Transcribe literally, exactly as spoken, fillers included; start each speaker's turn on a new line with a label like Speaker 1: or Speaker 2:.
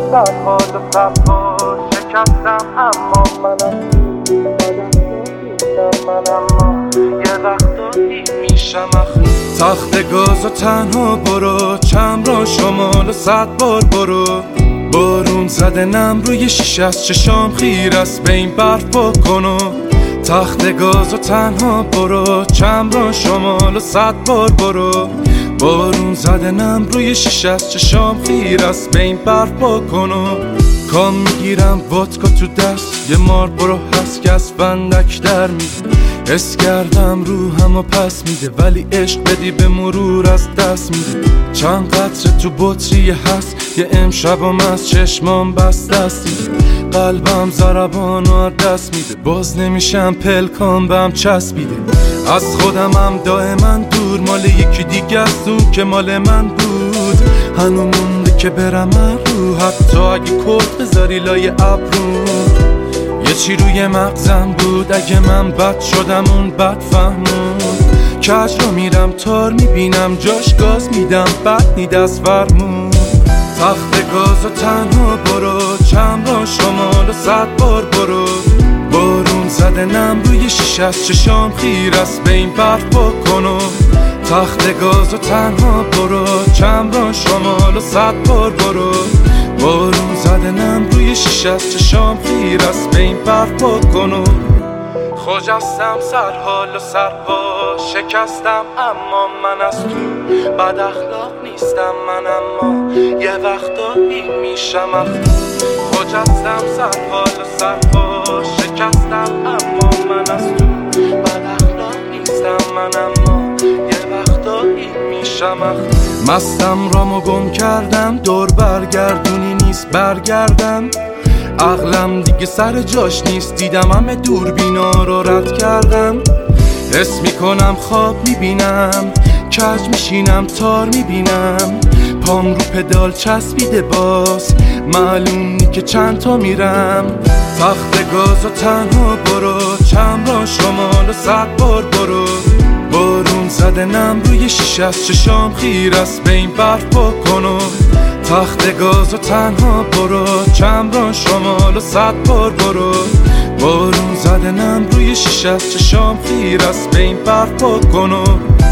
Speaker 1: سر حال و سرها شکستم، اما منم نیستم، من اما یه وقتایی میشم اخم. تخت گاز و تنها برو، چم را شمال و صد بار برو. بارون زده نم روی شیشه از چشام خیر است، به این برف بکن و تخت گاز و تنها برو، چم را شمال و صد بار برو. بارون زده نم روی شیشه از چشام خیر است، به این برف بکن و کام میگیرم وودکا تو دست، یه مار برو هست که از بندک در میده. حس کردم روحم و پس میده، ولی عشق بدی به مرور از دست میده. چند قطره تو بطری هست، یه امشبم از چشمام بس دستی. قلبم ضربان و دست میده، باز نمیشم پلکام بهم چسبیده. از خودمم دائما دور، مال یکی دیگه است اون که مال من بود. هنو مونده که برم رو، حتی اگه کت بذاری لای ابرو. یه چی روی مغزم بود، اگه من بد شدم اون بد فهمون. کج رو میرم تار میبینم جاش گاز میدم، بد نی دست فرمون. تخت گاز و تنها برو، چم را شمال و صد بار برو. بارون زده نم روی شیشه از چشام خیر است، به این برف بکن و تخت گاز و تنها برو، چم را شمال و صد بار برو. بارون زده نم روی شیشه از چشام خیر است، به این برف بکن و خجستم سر حال و سرپا شکستم، اما من از تو بد اخلاق نیستم، من اما یه وقتایی میشم اخم. خجستم سر حال و سرپا شکستم، اما من از تو بد اخلاق نیستم، من اما یه وقتایی میشم اخم. مستم رامو گم کردم، دور برگردونی نیست برگردم. عقلم دیگه سر جاش نیست، دیدم همه دوربینا رو رد کردم. حس میکنم خواب میبینم، کج میشینم تار میبینم. پام رو پدال چسبیده باز، معلوم نی که چند تا میرم. تخت گاز و تنها برو، چم را شمال و صد بار برو. بارون زده نم روی شیشه از چشام خیر است، به این برف بکن و تخت گاز و تنها برو، چم را شمال و صد بار برو. بارون زده نم روی شیشه از چشام خیر است، به این برف بکن و